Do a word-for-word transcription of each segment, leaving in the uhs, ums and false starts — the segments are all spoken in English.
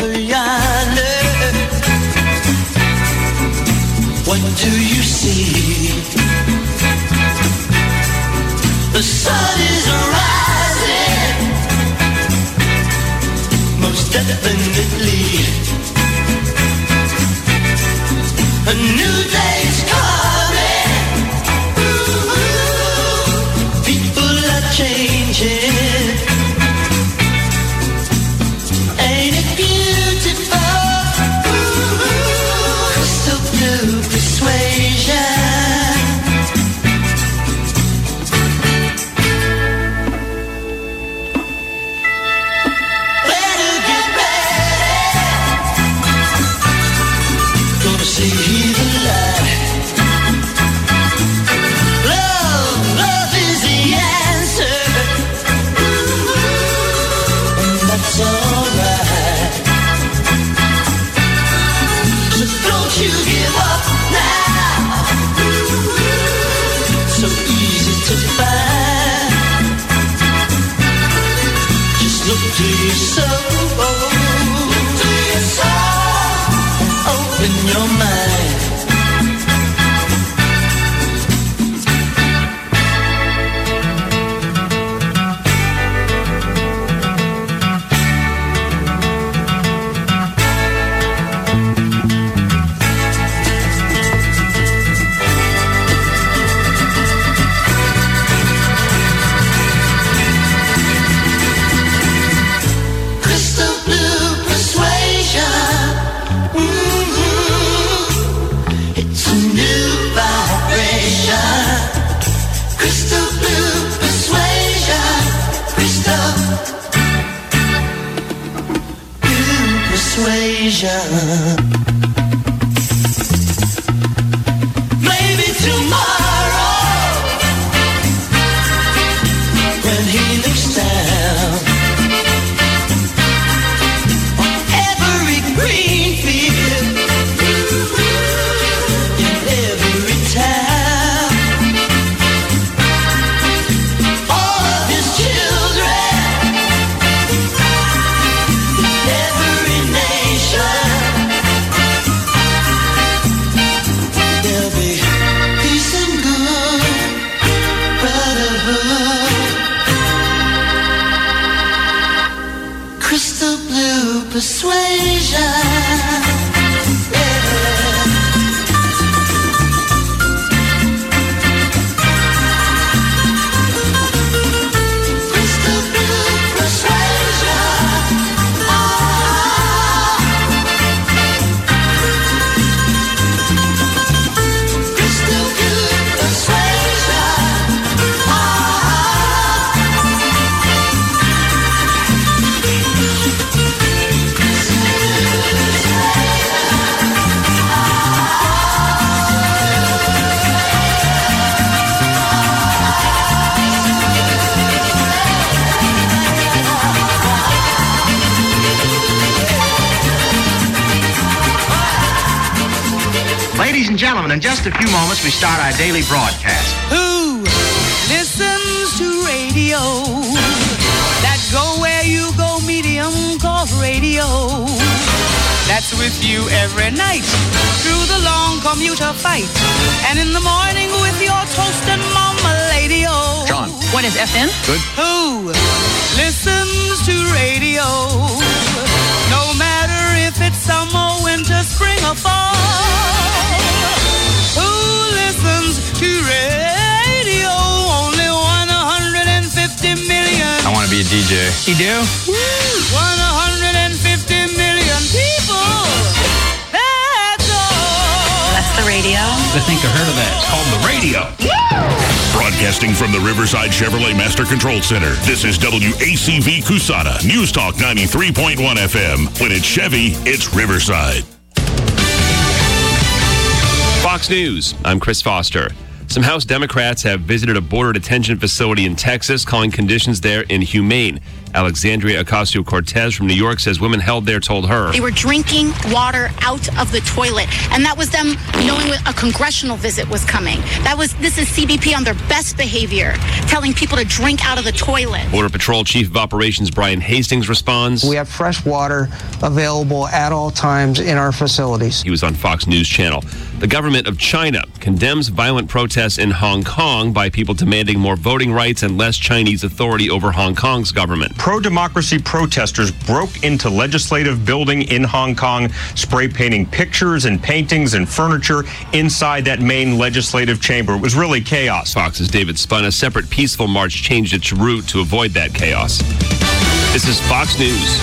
over yonder, what do you see? The sun is rising, most definitely. A new day's coming. Ooh, people are changing. Ain't it beautiful? Ooh, crystal blue persuasion. Better get ready. Gonna see the light. Love, love is the answer. And that's alright. So don't you give up now. So easy to find. Just look to your soul. Look to your soul. Open your mind. Crystal blue persuasion. Mm-hmm. It's a new vibration. Crystal blue persuasion. Crystal blue persuasion. Maybe tomorrow, when he looks down on every green field, in every town, all of his children, in every nation, there'll be peace and good brotherhood. Crystal blue persuasion. Yeah. Crystal blue persuasion. Ah. Crystal blue persuasion. Ah. Ladies and gentlemen, in just a few moments, we start our daily broadcast. Who listens to radio? That go where you go medium called radio. That's with you every night through the long commuter fight. And in the morning with your toast and mama lady-o. John. What is F M? Good. Who listens to radio? No matter if it's summer, winter, spring, or fall. Who listens to radio? Only one hundred fifty million. I want to be a D J. You do? one hundred fifty million people. That's all. That's the radio. I think I heard of that. It's called the radio. Broadcasting from the Riverside Chevrolet Master Control Center, this is W A C V Cusana, News Talk ninety-three point one F M. When it's Chevy, it's Riverside. Fox News, I'm Chris Foster. Some House Democrats have visited a border detention facility in Texas, calling conditions there inhumane. Alexandria Ocasio-Cortez from New York says women held there told her they were drinking water out of the toilet, and that was them knowing a congressional visit was coming. That was this is C B P on their best behavior, telling people to drink out of the toilet. Border Patrol Chief of Operations Brian Hastings responds. We have fresh water available at all times in our facilities. He was on Fox News Channel. The government of China condemns violent protests in Hong Kong by people demanding more voting rights and less Chinese authority over Hong Kong's government. Pro-democracy protesters broke into legislative building in Hong Kong, spray painting pictures and paintings and furniture inside that main legislative chamber. It was really chaos. Fox's David Spun. A separate peaceful march changed its route to avoid that chaos. This is Fox News.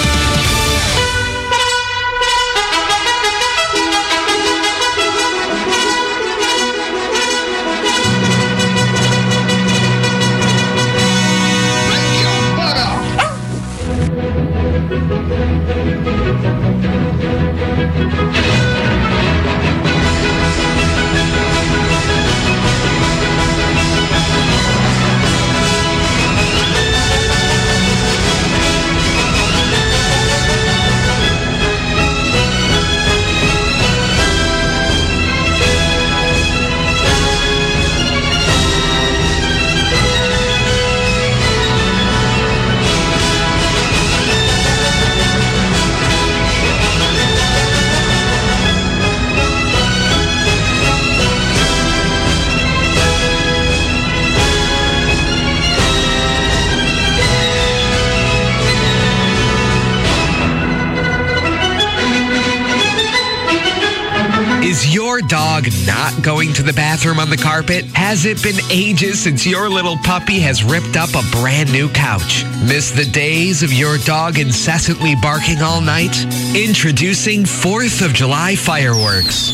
Dog not going to the bathroom on the carpet? Has it been ages since your little puppy has ripped up a brand new couch? Miss the days of your dog incessantly barking all night? Introducing fourth of July fireworks.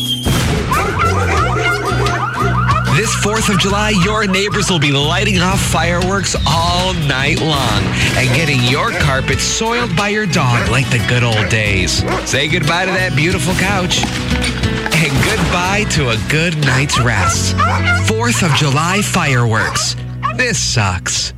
This fourth of July, your neighbors will be lighting off fireworks all night long and getting your carpet soiled by your dog like the good old days. Say goodbye to that beautiful couch. And goodbye to a good night's rest. fourth of July fireworks. This sucks.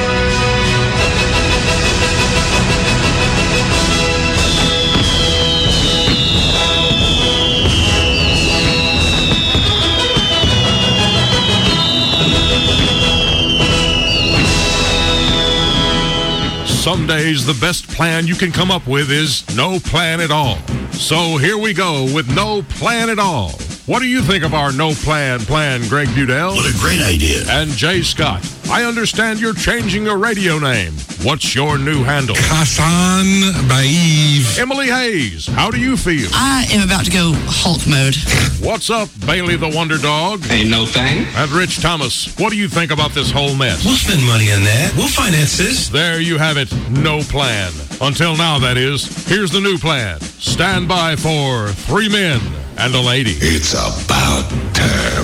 Some days the best plan you can come up with is no plan at all. So here we go with no plan at all. What do you think of our no plan plan, Greg Budell? What a great idea. And Jay Scott, I understand you're changing your radio name. What's your new handle? Hassan Baïv. Emily Hayes, how do you feel? I am about to go Hulk mode. What's up, Bailey the Wonder Dog? Ain't no thing. And Rich Thomas, what do you think about this whole mess? We'll spend money on that. We'll finance this. There you have it. No plan. Until now, that is. Here's the new plan. Stand by for three men and a lady. It's about time.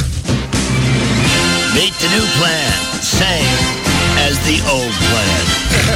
Meet the new plan. Same as the old plan.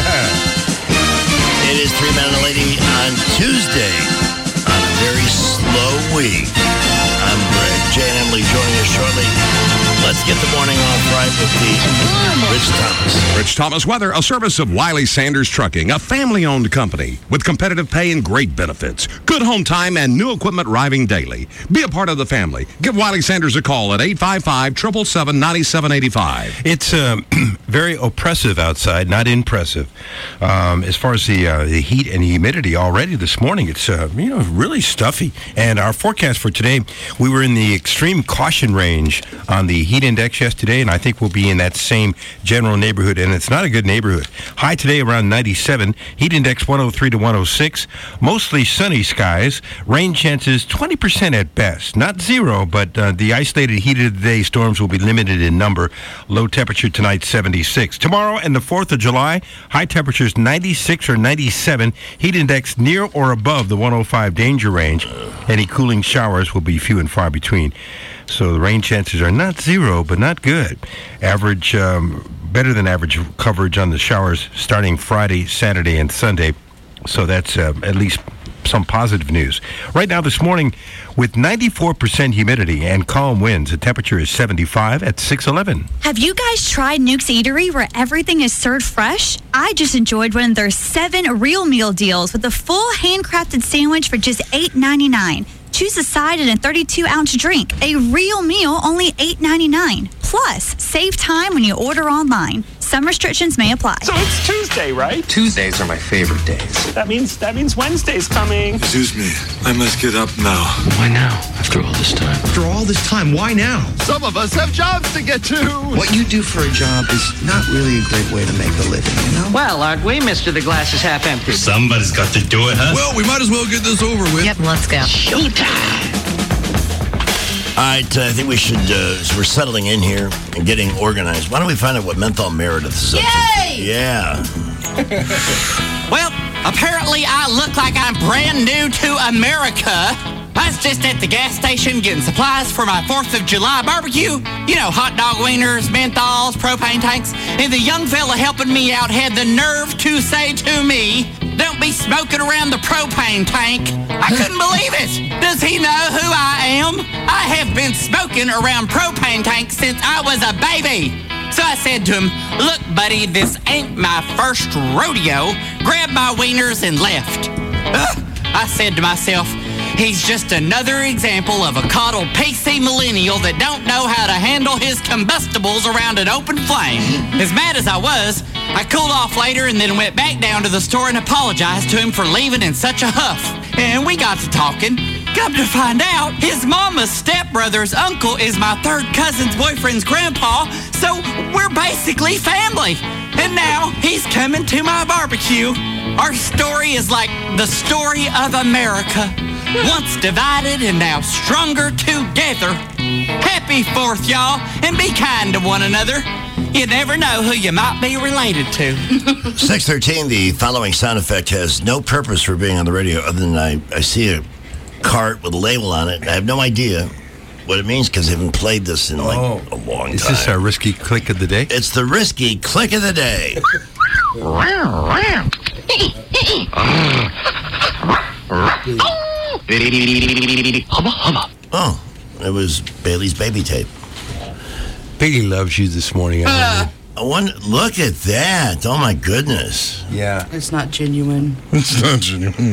It is three men and a lady on Tuesday on a very slow week. I'm Greg. Jay and Emily joining us shortly. Let's get the morning off right with the Rich Thomas. Rich Thomas Weather, a service of Wiley Sanders Trucking, a family-owned company with competitive pay and great benefits. Good home time and new equipment arriving daily. Be a part of the family. Give Wiley Sanders a call at eight five five, seven seven seven, nine seven eight five. It's um, very oppressive outside, not impressive. Um, as far as the, uh, the heat and the humidity already this morning, it's uh, you know really stuffy. And our forecast for today, we were in the extreme caution range on the heat index yesterday, and I think we'll be in that same general neighborhood, and it's not a good neighborhood. High today around ninety-seven, heat index one oh three to one oh six, mostly sunny skies, rain chances twenty percent at best, not zero, but uh, the isolated heat of the day storms will be limited in number. Low temperature tonight seventy-six. Tomorrow and the fourth of July, high temperatures ninety-six or ninety-seven, heat index near or above the one oh five danger range. Any cooling showers will be few and far between. So the rain chances are not zero, but not good. Average, um, better than average coverage on the showers starting Friday, Saturday, and Sunday. So that's uh, at least some positive news. Right now this morning, with ninety-four percent humidity and calm winds, the temperature is seventy-five at six eleven. Have you guys tried Nuke's Eatery where everything is served fresh? I just enjoyed one of their seven real meal deals with a full handcrafted sandwich for just eight ninety-nine. Choose a side and a thirty-two ounce drink. A real meal, only eight ninety-nine. Plus, save time when you order online. Some restrictions may apply. So it's Tuesday, right? Tuesdays are my favorite days. That means that means Wednesday's coming. Excuse me. I must get up now. Why now? After all this time. After all this time, why now? Some of us have jobs to get to. What you do for a job is not really a great way to make a living, you know? Well, aren't we, Mister The Glass is Half Empty? Somebody's got to do it, huh? Well, we might as well get this over with. Yep, let's go. Showtime. All right, uh, I think we should, uh, so we're settling in here and getting organized. Why don't we find out what Menthol Meredith is up to? Yay! Yeah. Well, apparently I look like I'm brand new to America. I was just at the gas station getting supplies for my fourth of July barbecue. You know, hot dog wieners, menthols, propane tanks. And the young fella helping me out had the nerve to say to me, "Don't be smoking around the propane tank." I couldn't believe it. Does he know who I am? I have been smoking around propane tanks since I was a baby. So I said to him, "Look, buddy, this ain't my first rodeo." Grabbed my wieners and left. Ugh, I said to myself, he's just another example of a coddled P C millennial that don't know how to handle his combustibles around an open flame. As mad as I was, I cooled off later and then went back down to the store and apologized to him for leaving in such a huff. And we got to talking. Come to find out, his mama's stepbrother's uncle is my third cousin's boyfriend's grandpa, so we're basically family. And now he's coming to my barbecue. Our story is like the story of America. Once divided and now stronger together. Happy Fourth, y'all, and be kind to one another. You never know who you might be related to. six thirteen, the following sound effect has no purpose for being on the radio other than I, I see a cart with a label on it. I have no idea what it means because I haven't played this in like Oh. a long Is time. this our risky click of the day? It's the risky click of the day. Oh, it was Bailey's baby tape. Bailey loves you this morning. I Uh, I wonder, look at that. Oh, my goodness. Yeah. It's not genuine. It's not genuine.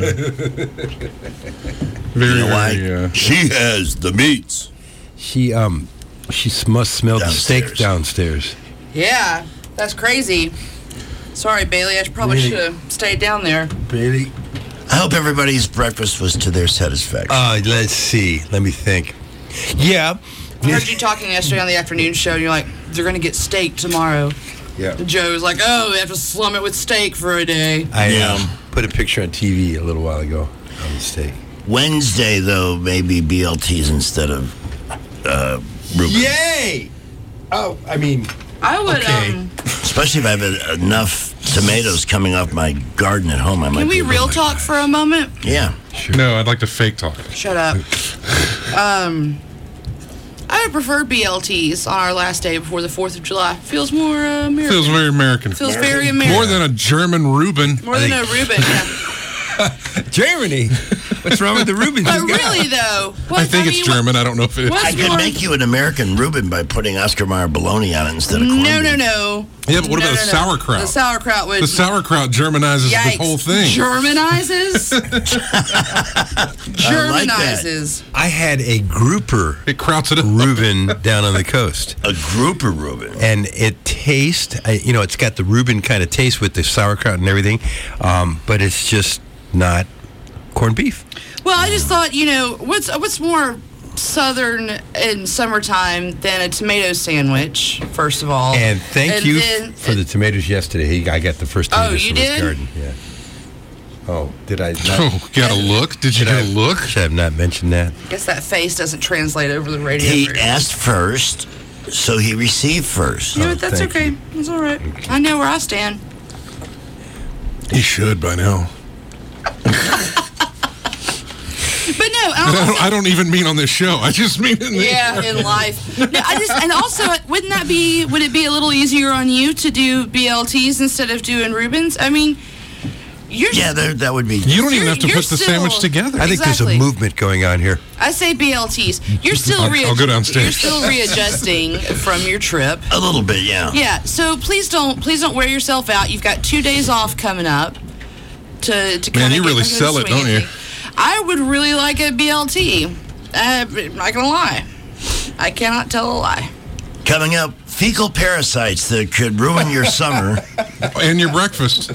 Very, You know why? very, uh, She has the meats. She um, she s- must smell the steak downstairs. Yeah, that's crazy. Sorry, Bailey. I probably Really? should have stayed down there. Bailey. I hope everybody's breakfast was to their satisfaction. Uh, let's see. Let me think. Yeah. I heard you talking yesterday on the afternoon show, and you're like, they're going to get steak tomorrow. Yeah. Joe's like, oh, they have to slum it with steak for a day. I um, put a picture on T V a little while ago on the steak. Wednesday, though, maybe B L Ts instead of uh, Reuben. Yay! Oh, I mean, I would, okay. um, Especially if I have enough tomatoes coming off my garden at home. I might can we be able real to- talk for a moment? Yeah. No, I'd like to fake talk. Shut up. um, I would prefer B L Ts on our last day before the fourth of July. Feels more uh, American. Feels very American. Feels very American. More than a German Reuben. More than a Reuben, yeah. Germany. What's wrong with the Reubens? But really, though, what, I think I it's mean, German. I don't know if it is. what's I could more- make you an American Reuben by putting Oscar Mayer bologna on it instead of corned No, no, beef. no. Yeah, but what No, about no, the no. sauerkraut? The sauerkraut would. The sauerkraut Germanizes Yikes. the whole thing. Germanizes? I like that. Germanizes. I had a grouper It krauts it up. Reuben down on the coast. A grouper Reuben. And it tastes, I- you know, it's got the Reuben kind of taste with the sauerkraut and everything, um, but it's just not corned beef. Well, I just thought, you know, what's what's more southern in summertime than a tomato sandwich, first of all. And thank And you then- for the tomatoes yesterday. He, I got the first Oh, tomatoes you from his did? garden. Yeah. Oh, did I not? Oh, got a look? Did you Should get I- a look? Should I have not mentioned that? I guess that face doesn't translate over the radio. He very well. asked first, so he received first. You know what, that's thank okay. you. That's all right. I know where I stand. He should by now. But no, And I, don't, I don't even mean on this show. I just mean in the yeah, in life. No, I just and also wouldn't that be would it be a little easier on you to do B L Ts instead of doing Reubens? I mean, You're Yeah, there, that would be. You don't even You're- have to you're put the still- sandwich together. I think Exactly. there's a movement going on here. I say B L Ts. You're still I'll- rea- I'll go downstairs. You're still readjusting from your trip. A little bit, yeah. Yeah. So please don't please don't wear yourself out. You've got two days off coming up. To to Man, kinda you get really back in the sell it, swing don't of you? things. I would really like a B L T. Uh, I'm not gonna lie. I cannot tell a lie. Coming up, fecal parasites that could ruin your summer. And your breakfast.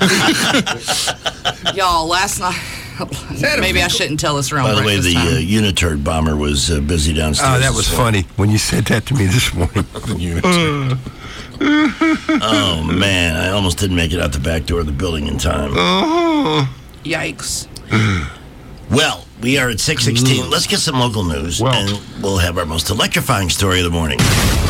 Y'all, last night. Maybe I shouldn't tell this around By the way, breakfast the uh, time. Uniturd bomber was uh, busy downstairs. Oh, that was as well. funny when you said that to me this morning. Oh, man. I almost didn't make it out the back door of the building in time. Yikes. Well, we are at six sixteen. Let's get some local news, Well. and we'll have our most electrifying story of the morning.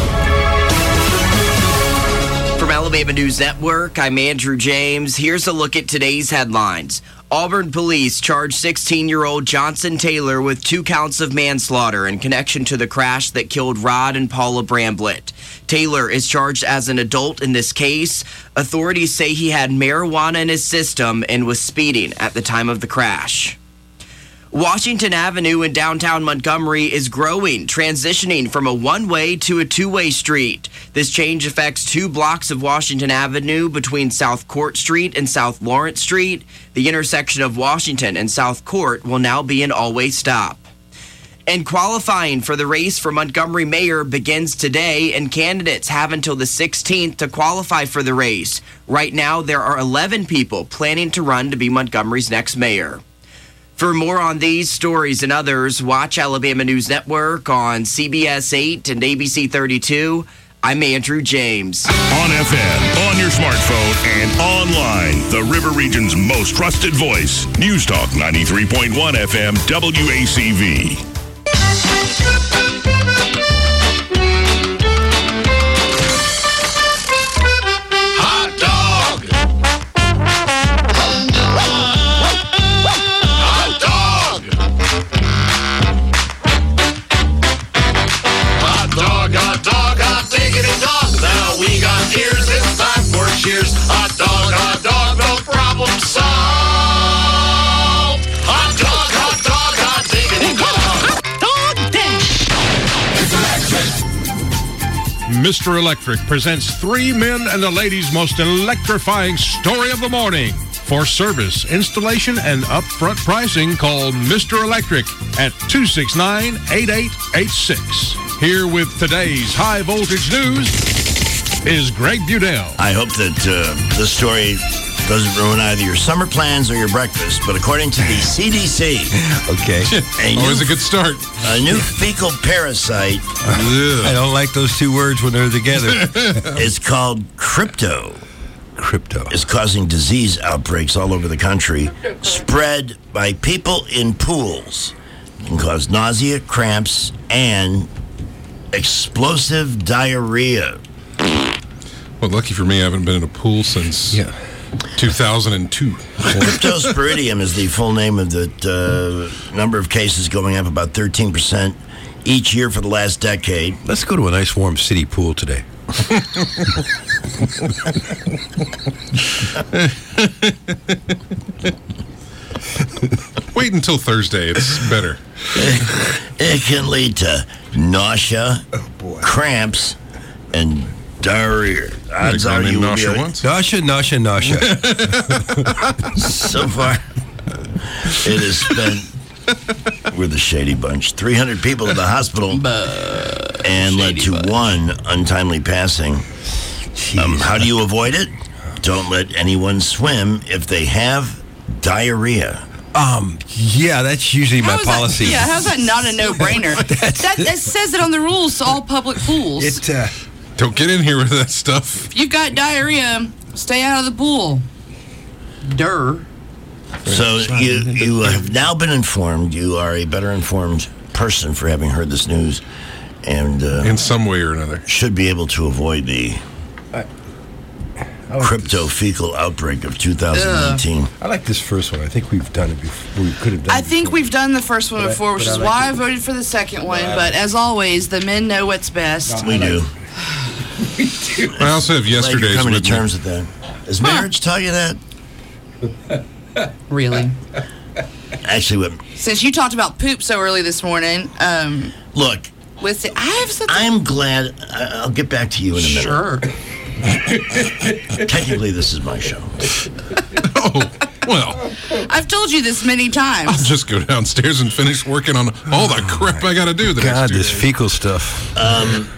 From Alabama News Network, I'm Andrew James. Here's a look at today's headlines. Auburn police charged sixteen-year-old Johnson Taylor with two counts of manslaughter in connection to the crash that killed Rod and Paula Bramblett. Taylor is charged as an adult in this case. Authorities say he had marijuana in his system and was speeding at the time of the crash. Washington Avenue in downtown Montgomery is growing, transitioning from a one-way to a two-way street. This change affects two blocks of Washington Avenue between South Court Street and South Lawrence Street. The intersection of Washington and South Court will now be an all-way stop. And qualifying for the race for Montgomery mayor begins today, and candidates have until the sixteenth to qualify for the race. Right now, there are eleven people planning to run to be Montgomery's next mayor. For more on these stories and others, watch Alabama News Network on C B S eight and A B C thirty-two. I'm Andrew James. On F M, on your smartphone, and online. The River Region's most trusted voice. News Talk ninety-three point one F M W A C V. Hot dog! Hot dog! Hot dog, hot dog, hot diggity dog. Now we got ears, it's time for cheers. Hot dog, hot dog, no problem solved. Hot dog, hot dog, hot diggity dog. Dog Mister Electric presents three men and a lady's most electrifying story of the morning. For service, installation, and upfront pricing, call Mister Electric at two six nine, eight eight eight six. Here with today's high voltage news is Greg Budell. I hope that uh, this story doesn't ruin either your summer plans or your breakfast, but according to the C D C, Okay. Always a good start. a new fecal parasite I don't like those two words when they're together. is called crypto. Crypto. Is causing disease outbreaks all over the country, spread by people in pools. It can cause nausea, cramps, and explosive diarrhea. Well, lucky for me, I haven't been in a pool since Yeah. two thousand two. Cryptosporidium is the full name of the uh, number of cases going up about thirteen percent each year for the last decade. Let's go to a nice warm city pool today. Wait until Thursday. It's better. It can lead to nausea, cramps, and diarrhea. Odds Gone are in you will nausea be once? Nausea, nausea, nausea. so far. It has spent. We're the Shady Bunch. three hundred people at the hospital and led to one untimely passing. Um, how do you avoid it? Don't let anyone swim if they have diarrhea. Um, yeah, that's usually my How is that- policy. yeah, how's that not a no-brainer? that, that says it on the rules to all public pools. It, uh, Don't get in here with that stuff. If you've got diarrhea, stay out of the pool. Durr. So you you have now been informed. You are a better informed person for having heard this news, and uh, in some way or another, should be able to avoid the crypto fecal outbreak of two thousand nineteen. I like this first one. I think we've done it before. We could have done I it think we've done the first one But I- before, which but I is like why it. I voted for the second one. But as always, the men know what's best. We do. I also have Glad you're yesterday's coming to with me. terms with that. Has marriage taught you that? Really? Actually, what? Since you talked about poop so early this morning, um, Look, with the, I have something. I'm glad. I- I'll get back to you in a minute. Sure. Technically, this is my show. Well, I've told you this many times. I'll just go downstairs and finish working on all the crap I got to do. The God, next two this days. fecal stuff. Um,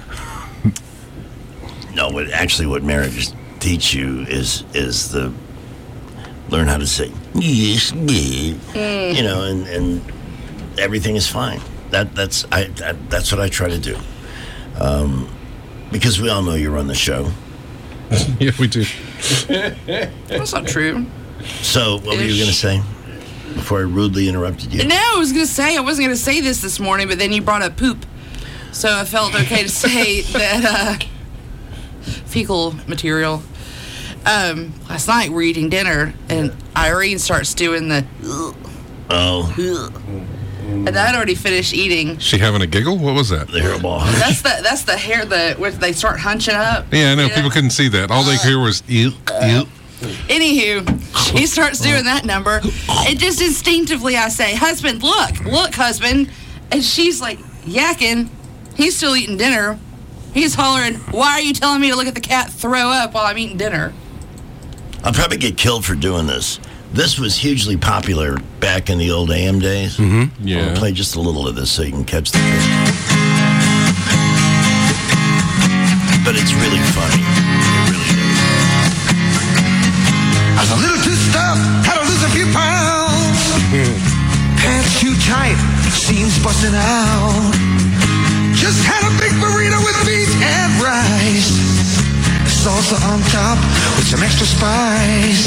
no, what actually what marriages teach you is is the learn how to say yes, me, Mm. you know, and, and everything is fine. That that's I that, that's what I try to do, um, because we all know you run the show. Yeah, we do. That's not true. So, what were you going to say before I rudely interrupted you? No, I was going to say, I wasn't going to say this this morning, but then you brought up poop. So I felt okay to say that uh, fecal material. Um, last night we're eating dinner, and Irene starts doing the... Oh. And I'd already finished eating. She having a giggle? What was that? The hairball. That's the that's the hair that where they start hunching up. Yeah, I know. You People couldn't see that. All they hear was, ew, ew. Anywho, he starts doing that number, and just instinctively I say, "Husband, look, look, husband," and she's like yakking. He's still eating dinner. He's hollering, "Why are you telling me to look at the cat throw up while I'm eating dinner?" I'll probably get killed for doing this. This was hugely popular back in the old A M days. Mm-hmm. Yeah. I'll play just a little of this so you can catch the gist. But it's really funny. It really is. I was a little too stuffed, had to lose a few pounds. Pants too tight, seams busting out. Just had a big burrito with beef and rice. Salsa on top with some extra spice.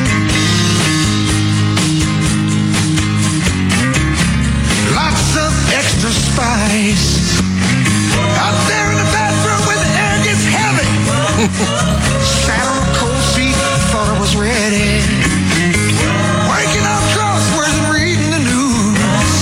Lots of extra spice. Out there in the bathroom when the air gets heavy. Sat on a cold seat, thought I was ready. Working on crosswords and reading the news.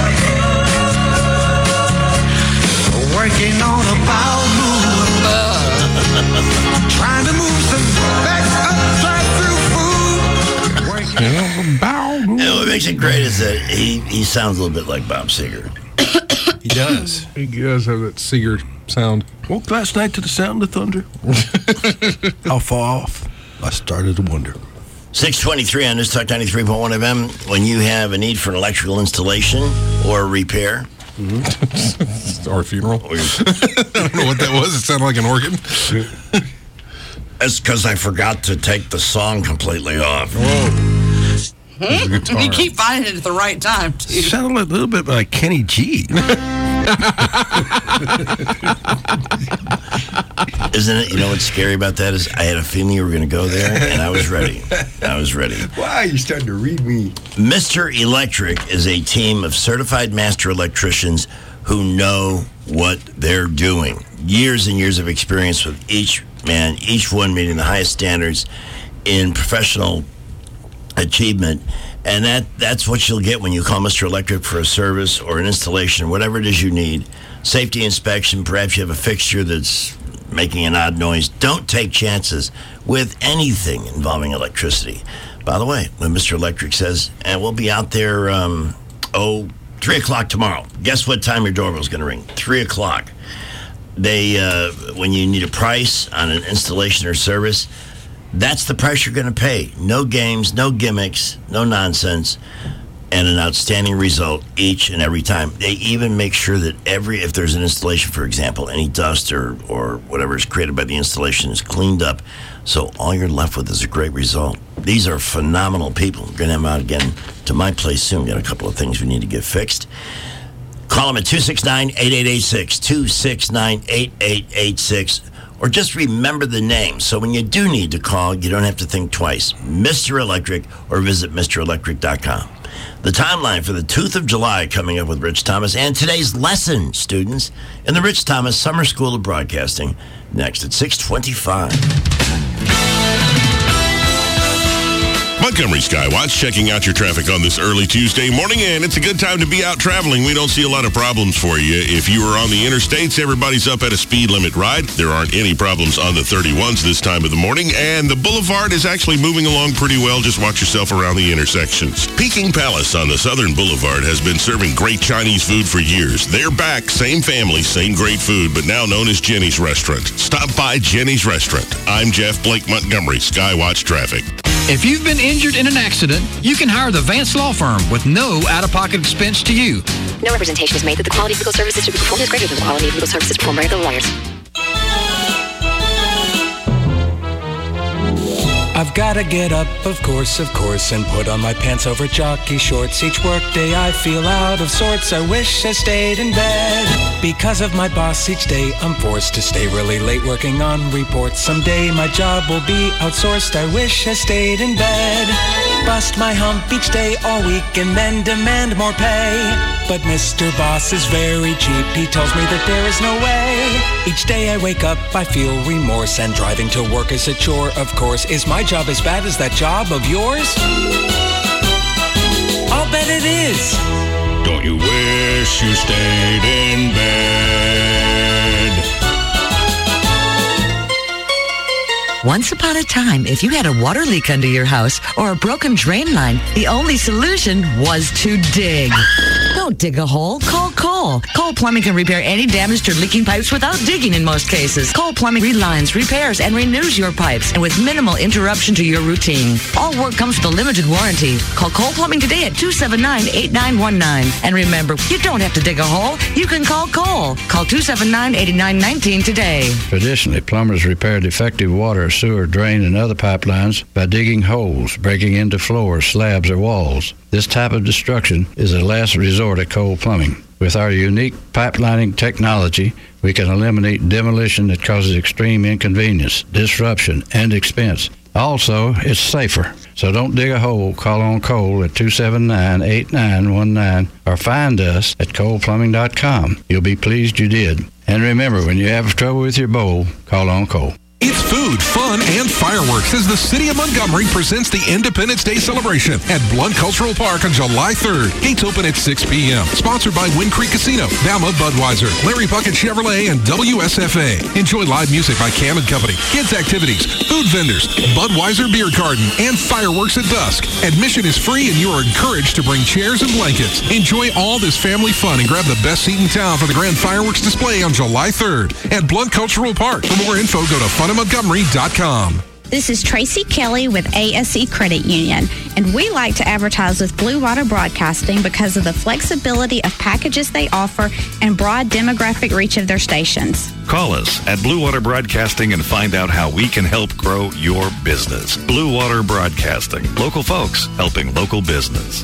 Working on a bowel move. Trying to move some bags up, drive through food. Working on a bowel move. And what makes it great is that he, he sounds a little bit like Bob Seger. He does. He does have that Seeger sound. Woke last night to the sound of thunder. How far off? I started to wonder. six twenty-three on News Talk ninety-three point one F M. When you have a need for an electrical installation or a repair. Mm-hmm. Or a funeral. I don't know what that was. It sounded like an organ. That's because I forgot to take the song completely off. Whoa. You keep finding it at the right time, too. Sounded a little bit like Kenny G. Isn't it? You know what's scary about that is I had a feeling you were going to go there, and I was ready. I was ready. Why are you starting to read me? Mister Electric is a team of certified master electricians who know what they're doing. Years and years of experience with each man, each one meeting the highest standards in professional achievement. And that, that's what you'll get when you call Mister Electric for a service or an installation, whatever it is you need. Safety inspection, perhaps you have a fixture that's making an odd noise. Don't take chances with anything involving electricity. By the way, when Mister Electric says, and we'll be out there, um, oh, three o'clock tomorrow. Guess what time your doorbell's going to ring? three o'clock. They, uh, when you need a price on an installation or service, that's the price you're going to pay. No games, no gimmicks, no nonsense, and an outstanding result each and every time. They even make sure that every, if there's an installation, for example, any dust or, or whatever is created by the installation is cleaned up. So all you're left with is a great result. These are phenomenal people. We're going to have them out again to my place soon. Got a couple of things we need to get fixed. Call them at two six nine, eight eight eight six, two six nine, eight eight eight six, or just remember the name. So when you do need to call, you don't have to think twice. Mister Electric, or visit Mister Electric dot com. The timeline for the Tooth of July coming up with Rich Thomas, and today's lesson, students, in the Rich Thomas Summer School of Broadcasting, next at six twenty-five. Montgomery Skywatch checking out your traffic on this early Tuesday morning, and it's a good time to be out traveling. We don't see a lot of problems for you. If you are on the interstates, everybody's up at a speed limit ride. There aren't any problems on the thirty-ones this time of the morning, and the boulevard is actually moving along pretty well. Just watch yourself around the intersections. Peking Palace on the Southern Boulevard has been serving great Chinese food for years. They're back, same family, same great food, but now known as Jenny's Restaurant. Stop by Jenny's Restaurant. I'm Jeff Blake Montgomery, Skywatch Traffic. If you've been injured in an accident, you can hire the Vance Law Firm with no out-of-pocket expense to you. No representation is made that the quality of legal services to be performed is greater than the quality of legal services performed by other lawyers. I've gotta get up, of course, of course, and put on my pants over jockey shorts. Each workday I feel out of sorts. I wish I stayed in bed. Because of my boss, each day I'm forced to stay really late working on reports. Someday my job will be outsourced. I wish I stayed in bed. Bust my hump each day all week and then demand more pay. But Mister Boss is very cheap. He tells me that there is no way. Each day I wake up, I feel remorse, and driving to work is a chore, of course. Is my job as bad as that job of yours? I'll bet it is. Don't you wish you stayed in bed? Once upon a time, if you had a water leak under your house or a broken drain line, the only solution was to dig. Don't dig a hole. Call Cole. Cole Plumbing can repair any damaged or leaking pipes without digging in most cases. Cole Plumbing relines, repairs, and renews your pipes, and with minimal interruption to your routine. All work comes with a limited warranty. Call Cole Plumbing today at two seven nine, eight nine one nine. And remember, you don't have to dig a hole. You can call Cole. Call two seven nine, eight nine one nine today. Traditionally, plumbers repair defective water, sewer, drain, and other pipelines by digging holes, breaking into floors, slabs, or walls. This type of destruction is a last resort at Cole Plumbing. With our unique pipelining technology, we can eliminate demolition that causes extreme inconvenience, disruption, and expense. Also, it's safer. So don't dig a hole. Call on Cole at two seven nine, eight nine one nine or find us at cole plumbing dot com. You'll be pleased you did. And remember, when you have trouble with your bowl, call on Cole. It's food, fun, and fireworks as the City of Montgomery presents the Independence Day celebration at Blount Cultural Park on July third. Gates open at six p.m. Sponsored by Wind Creek Casino, Bama Budweiser, Larry Puckett Chevrolet, and W S F A. Enjoy live music by Cam and Company, kids activities, food vendors, Budweiser beer garden, and fireworks at dusk. Admission is free and you are encouraged to bring chairs and blankets. Enjoy all this family fun and grab the best seat in town for the grand fireworks display on July third at Blount Cultural Park. For more info, go to fun montgomery dot com. This is Tracy Kelly with A S E Credit Union, and we like to advertise with Blue Water Broadcasting because of the flexibility of packages they offer and broad demographic reach of their stations. Call us at Blue Water Broadcasting and find out how we can help grow your business. Blue Water Broadcasting. Local folks helping local business.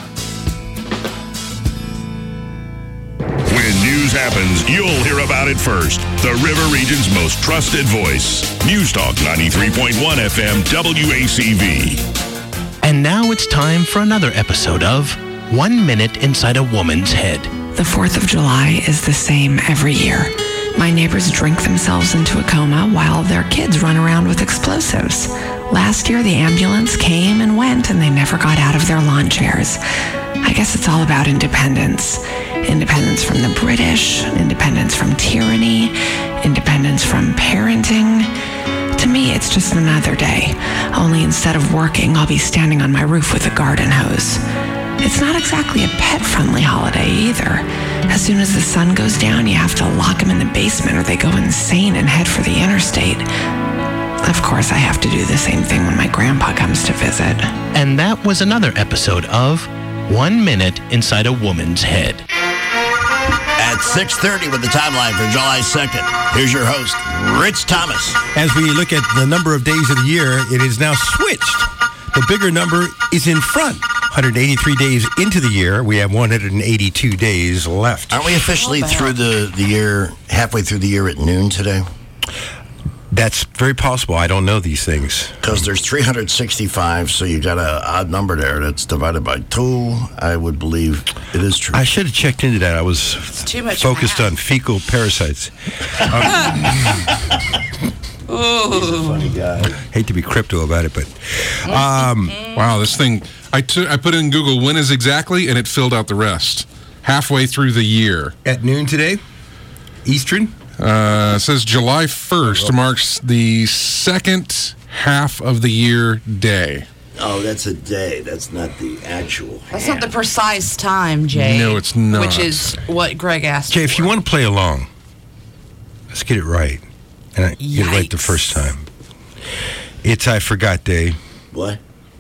When news happens, you'll hear about it first. The River Region's most trusted voice. News Talk ninety-three point one F M W A C V. And now it's time for another episode of One Minute Inside a Woman's Head. The fourth of July is the same every year. My neighbors drink themselves into a coma while their kids run around with explosives. Last year, the ambulance came and went, and they never got out of their lawn chairs. I guess it's all about independence. Independence from the British, independence from tyranny, independence from parenting. To me, it's just another day. Only instead of working, I'll be standing on my roof with a garden hose. It's not exactly a pet-friendly holiday either. As soon as the sun goes down, you have to lock them in the basement or they go insane and head for the interstate. Of course, I have to do the same thing when my grandpa comes to visit. And that was another episode of One Minute Inside a Woman's Head. At six thirty with the timeline for July second, here's your host, Rich Thomas. As we look at the number of days of the year, it is now switched. The bigger number is in front. one hundred eighty-three days into the year. We have one hundred eighty-two days left. Aren't we officially through the, the year, halfway through the year at noon today? That's very possible. I don't know these things. Because there's three hundred sixty-five, so you got an odd number there that's divided by two. I would believe it is true. I should have checked into that. I was too much focused math. on fecal parasites. Um, He's a funny guy. Hate to be crypto about it, but um, wow, this thing. I took I put in Google when is exactly, and it filled out the rest. Halfway through the year. At noon today, Eastern. Uh, it says July first marks the second half of the year day. Oh, that's a day. That's not the actual. That's not the precise time, Jay. No, it's not. Which is what Greg asked Jay, if you want to play along, let's get it right. And I get it right the first time. It's I Forgot Day. What?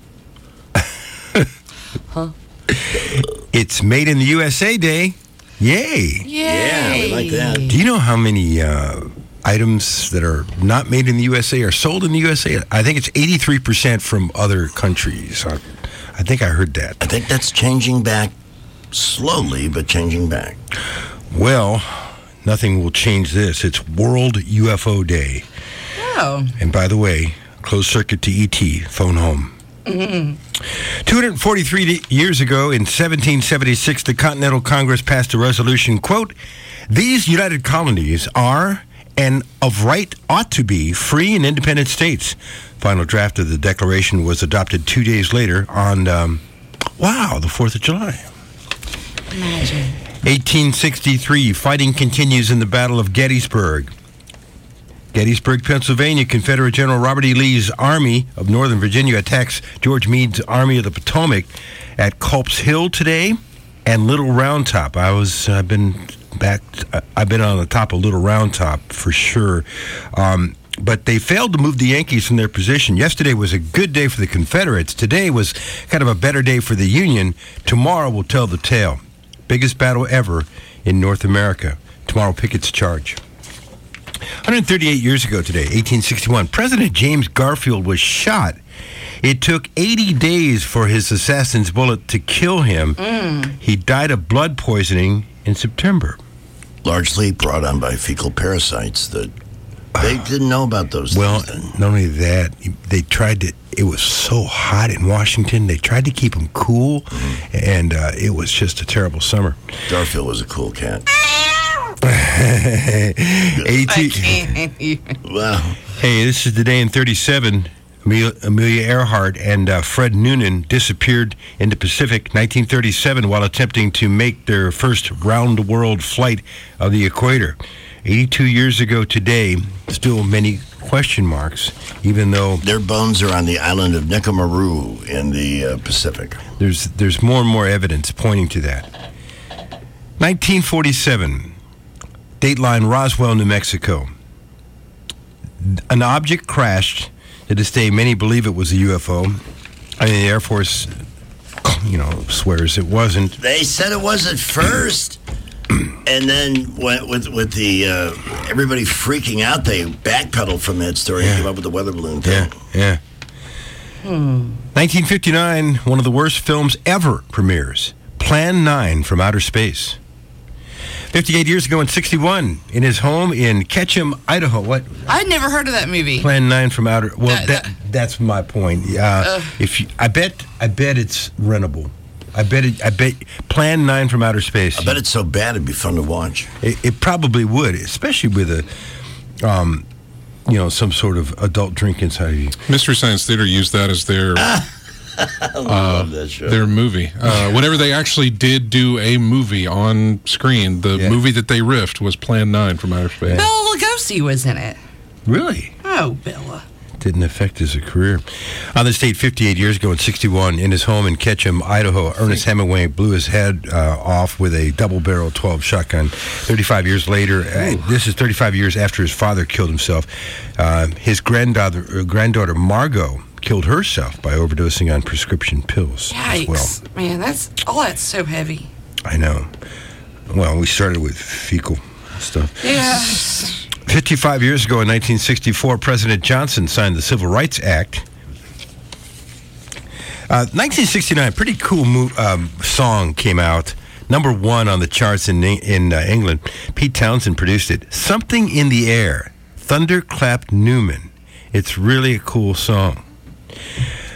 Huh? It's Made in the U S A Day. Yay. Yay. Yeah, we like that. Do you know how many uh, items that are not made in the U S A are sold in the U S A? I think it's eighty-three percent from other countries. I, I think I heard that. I think that's changing back slowly, but changing back. Well, nothing will change this. It's World U F O Day. Oh. And by the way, closed circuit to E T, phone home. Mm-hmm. two hundred forty-three years ago, in seventeen seventy-six, the Continental Congress passed a resolution, quote, "These United Colonies are, and of right ought to be, free and independent states." Final draft of the declaration was adopted two days later on, um, wow, the fourth of July. Imagine. eighteen sixty-three, fighting continues in the Battle of Gettysburg. Gettysburg, Pennsylvania, Confederate General Robert E. Lee's Army of Northern Virginia attacks George Meade's Army of the Potomac at Culp's Hill today and Little Round Top. I was, I've been back, I've been on the top of Little Round Top for sure. Um, but they failed to move the Yankees from their position. Yesterday was a good day for the Confederates. Today was kind of a better day for the Union. Tomorrow will tell the tale. Biggest battle ever in North America. Tomorrow Pickett's charge. one hundred thirty-eight years ago today, eighteen sixty-one, President James Garfield was shot. It took eighty days for his assassin's bullet to kill him. Mm. He died of blood poisoning in September. Largely brought on by fecal parasites that they didn't know about those well, things then. Not only that, they tried to, it was so hot in Washington, they tried to keep him cool, mm-hmm. and uh, it was just a terrible summer. Garfield was a cool cat. eighty-two Wow. Hey, this is the day in thirty-seven. Amelia, Amelia Earhart and uh, Fred Noonan disappeared in the Pacific nineteen thirty-seven while attempting to make their first round-the-world flight of the equator. eighty-two years ago today, still many question marks, even though... Their bones are on the island of Nikumaru in the uh, Pacific. There's, there's more and more evidence pointing to that. nineteen forty-seven, Dateline, Roswell, New Mexico. An object crashed. To this day, many believe it was a U F O. I mean, the Air Force, you know, swears it wasn't. They said it was at first, and then went with with the uh, everybody freaking out. They backpedaled from that story Yeah. and came up with the weather balloon thing. Yeah, yeah. Hmm. nineteen fifty-nine, one of the worst films ever premieres. Plan nine from Outer Space. fifty-eight years ago in sixty-one, in his home in Ketchum, Idaho. What? I'd never heard of that movie. Plan nine from Outer. Well, Uh, that, that's my point. Uh, Uh. if you, I bet, I bet it's rentable. I bet it. I bet Plan nine from Outer Space. I bet it's so bad it'd be fun to watch. It, it probably would, especially with a, um, you know, some sort of adult drink inside of you. Mystery Science Theater used that as their I love that show. their movie. Uh, whenever they actually did do a movie on screen, the movie that they riffed was Plan nine from Outer Space. Bela Lugosi was in it. Really? Oh, Bella. Didn't affect his career. On this date, fifty-eight years ago in sixty-one, in his home in Ketchum, Idaho, Ernest Hemingway blew his head uh, off with a double-barrel twelve shotgun. thirty-five years later, uh, this is thirty-five years after his father killed himself. Uh, his granddaughter, uh, granddaughter Margot killed herself by overdosing on prescription pills Yikes. as well. Man, that's, oh, that's so heavy. I know. Well, we started with fecal stuff. Yeah. fifty-five years ago in nineteen sixty-four, President Johnson signed the Civil Rights Act. Uh, nineteen sixty-nine, pretty cool mo- um, song came out. Number one on the charts in in uh, England. Pete Townsend produced it. Something in the Air. Thunderclap Newman. It's really a cool song.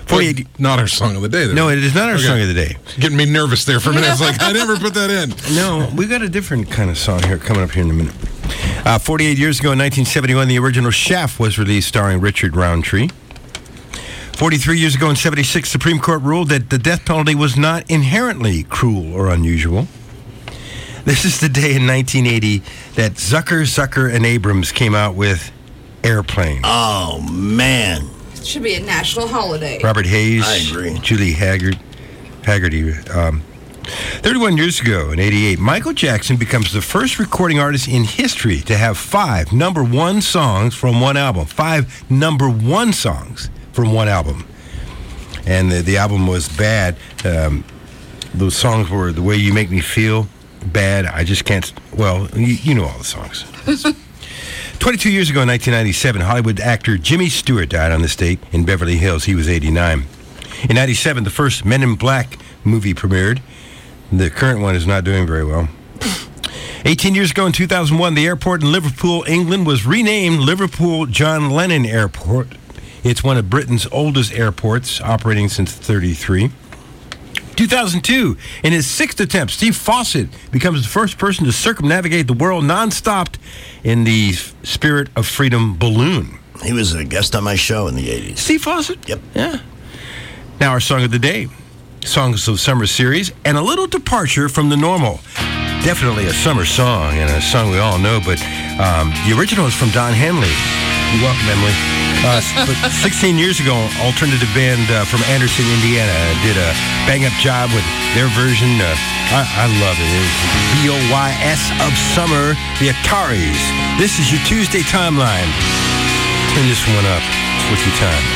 forty-eight. Not our song of the day, though. No, it is not our Okay. song of the day. Getting me nervous there for a minute. I was like, I never put that in. No, we got a different kind of song here coming up here in a minute. Uh, forty-eight years ago in nineteen seventy-one, the original Chef was released starring Richard Roundtree. forty-three years ago in seventy-six, Supreme Court ruled that the death penalty was not inherently cruel or unusual. This is the day in nineteen eighty that Zucker, Zucker, and Abrams came out with Airplane. Oh, man. It should be a national holiday. Robert Hayes. I agree. Julie Haggard. Haggerty. Um, thirty-one years ago in eighty-eight, Michael Jackson becomes the first recording artist in history to have five number one songs from one album. Five number one songs from one album. And the, the album was Bad. Um, those songs were The Way You Make Me Feel, Bad, I Just Can't... Well, you, you know all the songs. twenty-two years ago in nineteen ninety-seven, Hollywood actor Jimmy Stewart died on this date in Beverly Hills. He was eighty-nine. In ninety-seven, the first Men in Black movie premiered. The current one is not doing very well. eighteen years ago in two thousand one, the airport in Liverpool, England was renamed Liverpool John Lennon Airport. It's one of Britain's oldest airports, operating since thirty-three. two thousand two, in his sixth attempt, Steve Fawcett becomes the first person to circumnavigate the world non-stop in the Spirit of Freedom balloon. He was a guest on my show in the eighties. Steve Fawcett? Yep. Yeah. Now our song of the day, Songs of Summer series, and a little departure from the normal. Definitely a summer song, and a song we all know, but um, the original is from Don Henley. You're welcome, Emily. Uh, but sixteen years ago, alternative band uh, from Anderson, Indiana, did a bang-up job with their version. Uh, I, I love it. It's B O Y S of Summer, the Ataris. This is your Tuesday timeline. Turn this one up. It's worth your time.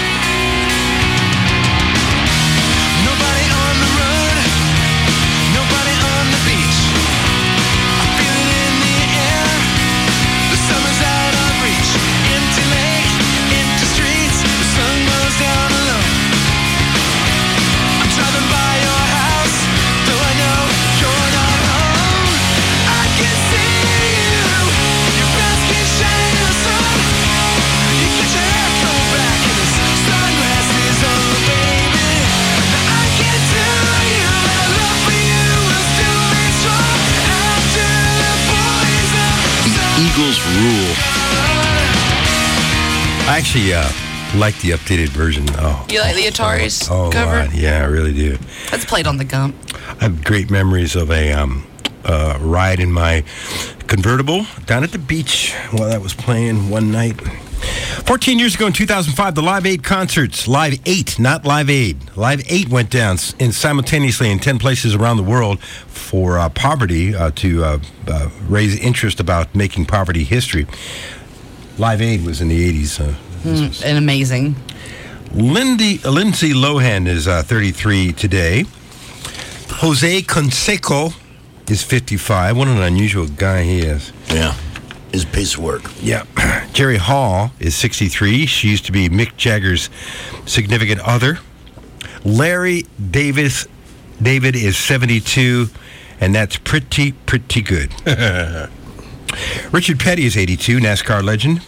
Nobody on the road, nobody on the beach. I feel it in the air, the summer's out of reach. Empty lake, empty streets, the sun goes down alone. I'm driving by your house, though I know you're not home. I can see you, your best keep shining in the sun. You get your hair combed back and the sunglasses on, baby. Now I can tell you that my love for you will still be strong after the poison. The Eagles rule. I actually uh, like the updated version. Oh, You like the Ataris oh, cover? uh, yeah, I really do. That's played on the Gump. I have great memories of a um, uh, ride in my convertible down at the beach while that was playing one night. fourteen years ago in two thousand five, the Live Aid concerts, Live eight, not Live Aid. Live eight went down s- in simultaneously in ten places around the world for uh, poverty, uh, to uh, uh, raise interest about making poverty history. Live Aid was in the eighties. Uh, Mm, and amazing. Lindy, Lindsay Lohan is uh, thirty-three today. Jose Canseco is fifty-five. What an unusual guy he is. Yeah. Is a piece of work. Yeah. Jerry Hall is sixty-three. She used to be Mick Jagger's significant other. Larry Davis, David is seventy-two, and that's pretty, pretty good. Richard Petty is eighty-two, NASCAR legend.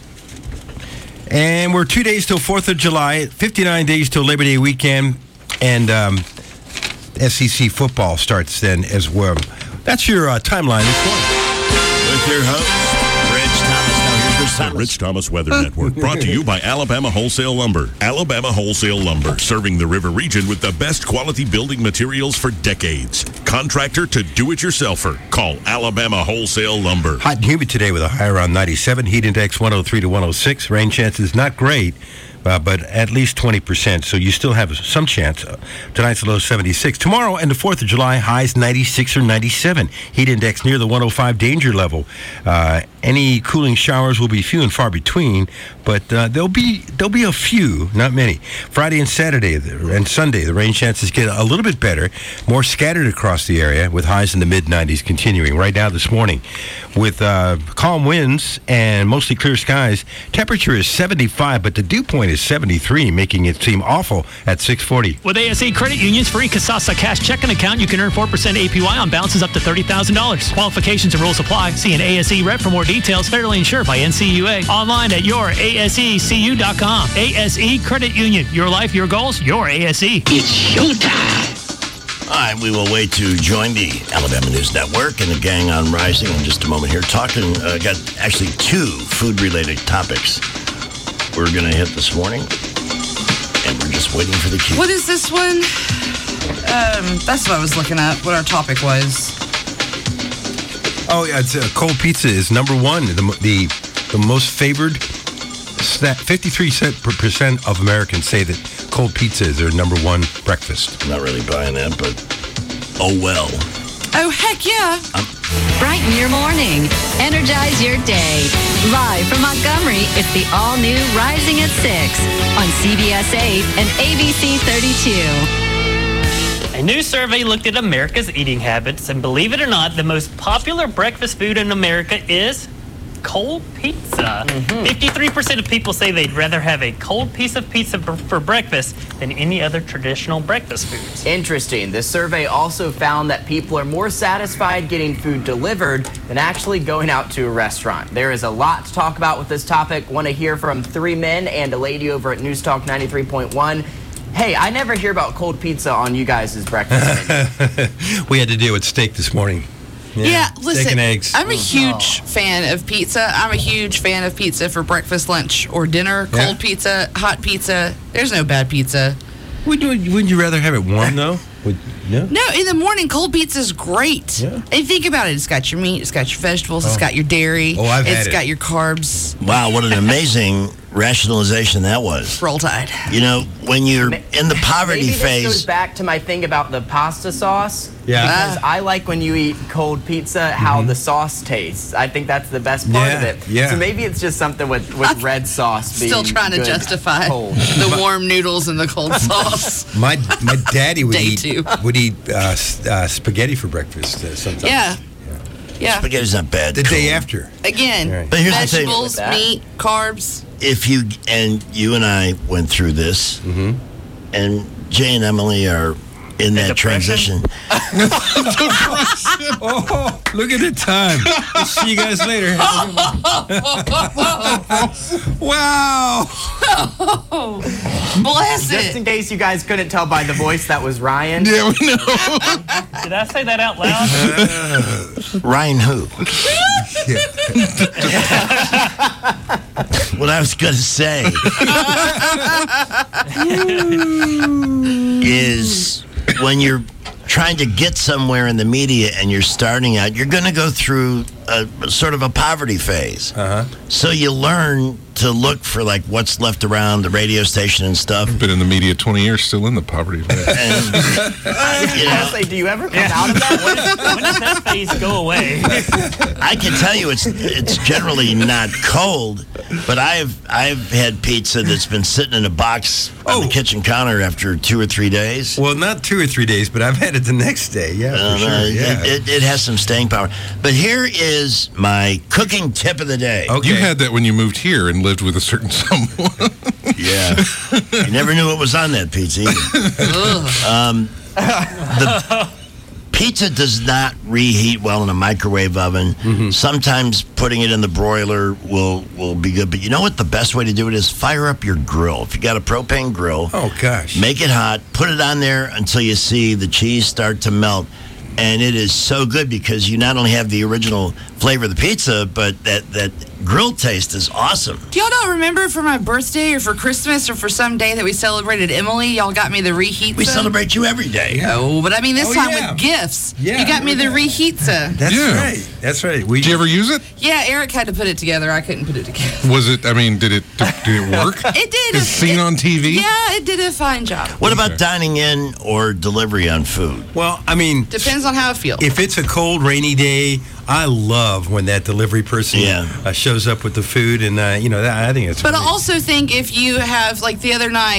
And we're two days till fourth of July, fifty-nine days till Labor Day weekend, and um, S E C football starts then as well. That's your uh, timeline this morning. With your host, Rich Thomas. Now here's Rich The Thomas. Rich Thomas Weather Network, brought to you by Alabama Wholesale Lumber. Alabama Wholesale Lumber, serving the river region with the best quality building materials for decades. Contractor to do-it-yourselfer. Call Alabama Wholesale Lumber. Hot and humid today with a high around ninety-seven. Heat index one oh three to one oh six. Rain chances not great, uh, but at least twenty percent. So you still have some chance. Uh, tonight's low seventy-six. Tomorrow and the fourth of July, highs ninety-six or ninety-seven. Heat index near the one oh five danger level. Uh, any cooling showers will be few and far between, but uh, there'll be there'll be a few, not many. Friday and Saturday and Sunday, the rain chances get a little bit better, more scattered across the area, with highs in the mid nineties continuing. Right now this morning, with uh, calm winds and mostly clear skies, temperature is seventy-five, but the dew point is seventy-three, making it seem awful at six forty. With A S E Credit Union's free Kasasa Cash checking account, you can earn four percent A P Y on balances up to thirty thousand dollars. Qualifications and rules apply. See an A S E rep for more details. Federally insured by N C U A. Online at your A S E C U dot com. A S E Credit Union. Your life, your goals, your A S E. It's showtime. All right, we will wait to join the Alabama News Network and the gang on Rising in just a moment here. Talking, uh, got actually two food-related topics we're going to hit this morning, and we're just waiting for the cue. What is this one? Um, that's what I was looking at, what our topic was. Oh, yeah, it's uh, cold pizza is number one. The the, the most favored snack. fifty-three percent of Americans say that cold pizza is their number one breakfast. I'm not really buying that, but oh well. Oh, heck yeah. Um, Brighten your morning. Energize your day. Live from Montgomery, it's the all-new Rising at six on C B S eight and A B C thirty-two. A new survey looked at America's eating habits, and believe it or not, the most popular breakfast food in America is cold pizza. Mm-hmm. fifty-three percent of people say they'd rather have a cold piece of pizza for, for breakfast than any other traditional breakfast foods. Interesting. This survey also found that people are more satisfied getting food delivered than actually going out to a restaurant. There is a lot to talk about with this topic. Want to hear from three men and a lady over at News Talk ninety-three point one. Hey, I never hear about cold pizza on you guys' breakfast menu. We had to deal with steak this morning. Yeah, yeah listen, steak and eggs. I'm a huge oh. fan of pizza. I'm a huge fan of pizza for breakfast, lunch, or dinner. Cold yeah. pizza, hot pizza. There's no bad pizza. Would you, wouldn't you rather have it warm, though? Would, yeah? No, in the morning, cold pizza is great. Yeah. And think about it. It's got your meat, it's got your vegetables, oh. it's got your dairy, oh, I've it's had it. got your carbs. Wow, what an amazing rationalization that was. Roll Tide. You know, when you're in the poverty Maybe phase. This goes back to my thing about the pasta sauce. Yeah. Because uh, I like when you eat cold pizza how mm-hmm. the sauce tastes. I think that's the best part yeah, of it. Yeah. So maybe it's just something with, with red sauce being Still trying to good, justify cold. the warm noodles and the cold sauce. My my daddy would Day eat two. would eat uh, uh, spaghetti for breakfast uh, sometimes. Yeah. Yeah. Spaghetti's not bad. The cold. day after. Again, right. But here's vegetables, the thing. meat, carbs. If you, and you and I went through this, mm-hmm. and Jay and Emily are in that transition. Oh, look at the time. We'll see you guys later. Wow. Bless Just it. in case you guys couldn't tell by the voice, that was Ryan. Yeah, we know. Did I say that out loud? Uh, Ryan who? What I was going to say is when you're trying to get somewhere in the media and you're starting out, you're going to go through a, a sort of a poverty phase. Uh-huh. So you learn to look for like what's left around the radio station and stuff. I've been in the media twenty years, still in the poverty phase. And, you know, say, do you ever come yeah. out of that? When does, when does that phase go away? I can tell you it's it's generally not cold, but I've I've had pizza that's been sitting in a box on oh. the kitchen counter after two or three days. Well, not two or three days, but I've had it the next day. Yeah, uh, for sure. Uh, yeah. It, it, it has some staying power. But here is my cooking tip of the day. Okay. You had that when you moved here and lived with a certain someone. Yeah. You never knew what was on that pizza either. um, the pizza does not reheat well in a microwave oven. Mm-hmm. Sometimes putting it in the broiler will, will be good. But you know what the best way to do it is? Fire up your grill. If you got a propane grill, oh gosh, make it hot, put it on there until you see the cheese start to melt. And it is so good because you not only have the original flavor of the pizza, but that, that grill taste is awesome. Do y'all not remember for my birthday or for Christmas or for some day that we celebrated Emily, y'all got me the reheat? We celebrate you every day. No, but I mean this oh, time yeah. with gifts. Yeah, you got me the reheat-za. That's yeah. right. That's right. We, did you ever use it? Yeah, Eric had to put it together. I couldn't put it together. Was it, I mean, did it did, did it work? It did. It's seen it, on T V? Yeah, it did a fine job. What about dining in or delivery on food? Well, I mean, depends on how I feel. If it's a cold, rainy day, I love when that delivery person yeah. uh, shows up with the food, and uh, you know, that, I think it's. But really I also think if you have, like the other night,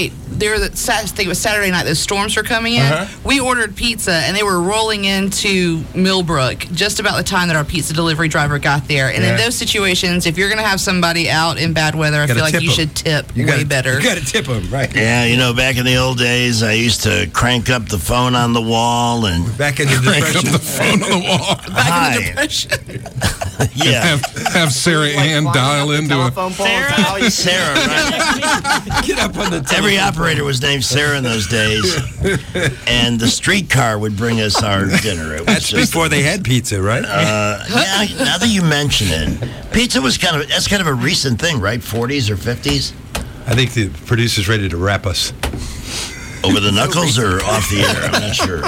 there the I think it was Saturday night. Those storms were coming in. Uh-huh. We ordered pizza, and they were rolling into Millbrook just about the time that our pizza delivery driver got there. And Yeah. in those situations, if you're going to have somebody out in bad weather, I Gotta feel like tip you 'em. should tip You way gotta- better. You got to tip them, right? Yeah, you know, back in the old days, I used to crank up the phone on the wall and back in the Crank depression. up the phone on the wall. Back in the depression. yeah, Have, have Sarah Ann dial into a. Sarah, Sarah, right? Get up on the telephone. Every operator was named Sarah in those days, and the streetcar would bring us our dinner. It was That's just, before they had pizza, right? Uh, yeah, now that you mention it, pizza was kind of that's kind of a recent thing, right? forties or fifties? I think the producer's ready to wrap us. Over the knuckles or off the air? I'm not sure.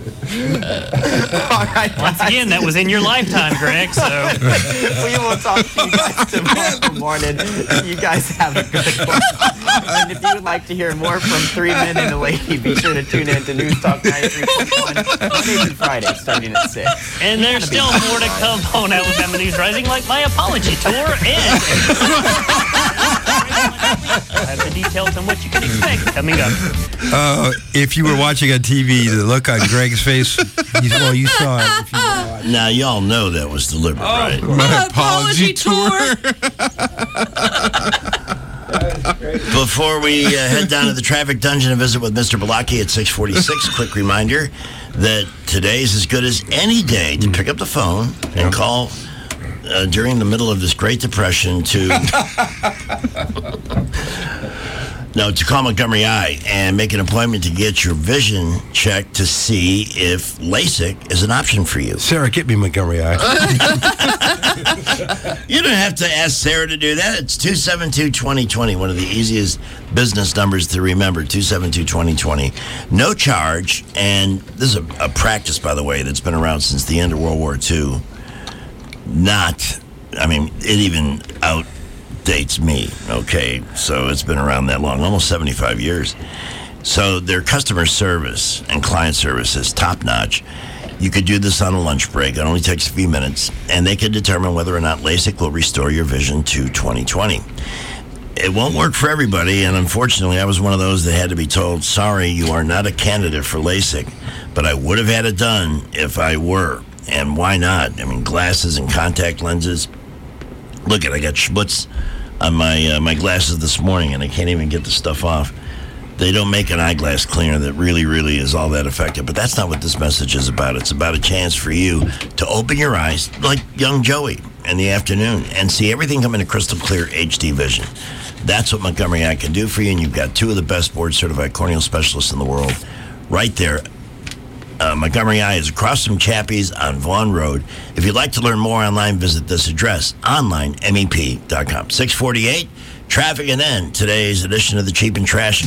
All right. Once again, that was in your lifetime, Greg. So we will talk to you guys tomorrow morning. You guys have a good one. And if you would like to hear more from Three Men and a Lady, be sure to tune in to News Talk ninety-three point one Mondays and Fridays starting at six. And there's still more to come on Alabama News Rising, like my apology tour and I have the details on what you can expect coming up. Uh, if you were watching on T V, the look on Greg's face, you, well, you saw it. If you were watching. Now, y'all know that was deliberate, right? My apology tour. Before we uh, head down to the traffic dungeon and visit with Mister Balaki at six forty-six, quick reminder that today's as good as any day to pick up the phone and call uh, during the middle of this Great Depression to no to call Montgomery Eye and make an appointment to get your vision checked to see if LASIK is an option for you. Sarah, get me Montgomery Eye. You don't have to ask Sarah to do that. It's two seven two, two oh two oh, one of the easiest business numbers to remember, two seven two, two oh two oh. No charge, and this is a, a practice, by the way, that's been around since the end of World War Two. Not, I mean, it even outdates me, okay? So it's been around that long, almost seventy-five years. So their customer service and client service is top-notch. You could do this on a lunch break. It only takes a few minutes, and they can determine whether or not LASIK will restore your vision to twenty twenty. It won't work for everybody, and unfortunately, I was one of those that had to be told, sorry, you are not a candidate for LASIK, but I would have had it done if I were. And why not? I mean, glasses and contact lenses. Look, at I got schmutz on my uh, my glasses this morning, and I can't even get the stuff off. They don't make an eyeglass cleaner that really, really is all that effective. But that's not what this message is about. It's about a chance for you to open your eyes, like young Joey in the afternoon, and see everything come into crystal clear H D vision. That's what Montgomery Eye can do for you, and you've got two of the best board-certified corneal specialists in the world right there. Uh, Montgomery Eye is across from Chappie's on Vaughan Road. If you'd like to learn more online, visit this address, online, M E P dot com. six forty-eight, traffic and then today's edition of the Cheap and Trash.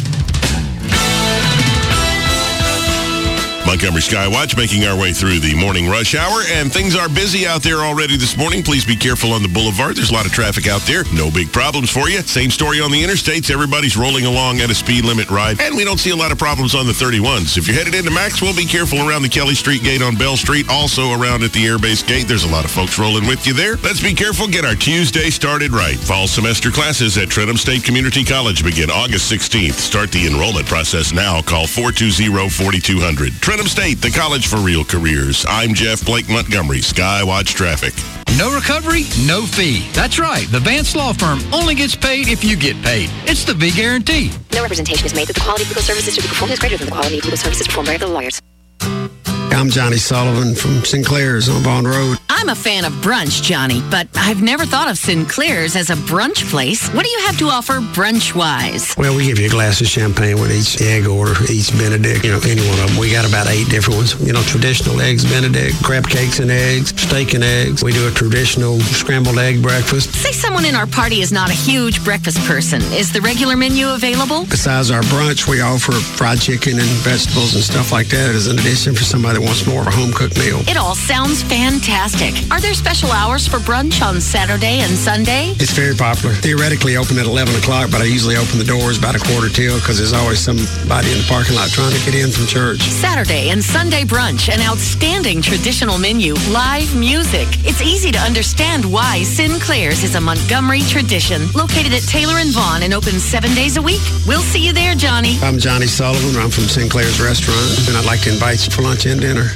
Montgomery Skywatch making our way through the morning rush hour, and things are busy out there already this morning. Please be careful on the boulevard. There's a lot of traffic out there. No big problems for you. Same story on the interstates. Everybody's rolling along at a speed limit ride, and we don't see a lot of problems on the thirty-ones. If you're headed into Maxwell, be careful around the Kelly Street gate on Bell Street. Also around at the Air Base gate. There's a lot of folks rolling with you there. Let's be careful. Get our Tuesday started right. Fall semester classes at Trenton State Community College begin August sixteenth. Start the enrollment process now. Call four two zero, four two zero zero. Trenton State, the college for real careers. I'm Jeff Blake Montgomery, Skywatch Traffic. No recovery, no fee. That's right. The Vance Law Firm only gets paid if you get paid. It's the V Guarantee. No representation is made that the quality of legal services to be performed is greater than the quality of legal services performed by other lawyers. I'm Johnny Sullivan from Sinclair's on Bond Road. I'm a fan of brunch, Johnny, but I've never thought of Sinclair's as a brunch place. What do you have to offer brunch-wise? Well, we give you a glass of champagne with each egg order, each Benedict, you know, any one of them. We got about eight different ones. You know, traditional eggs Benedict, crab cakes and eggs, steak and eggs. We do a traditional scrambled egg breakfast. Say someone in our party is not a huge breakfast person. Is the regular menu available? Besides our brunch, we offer fried chicken and vegetables and stuff like that as an addition for somebody that wants more of a home-cooked meal. It all sounds fantastic. Are there special hours for brunch on Saturday and Sunday? It's very popular. Theoretically open at eleven o'clock, but I usually open the doors about a quarter till because there's always somebody in the parking lot trying to get in from church. Saturday and Sunday brunch, an outstanding traditional menu, live music. It's easy to understand why Sinclair's is a Montgomery tradition. Located at Taylor and Vaughn and open seven days a week. We'll see you there, Johnny. I'm Johnny Sullivan. I'm from Sinclair's Restaurant, and I'd like to invite you for lunch and dinner.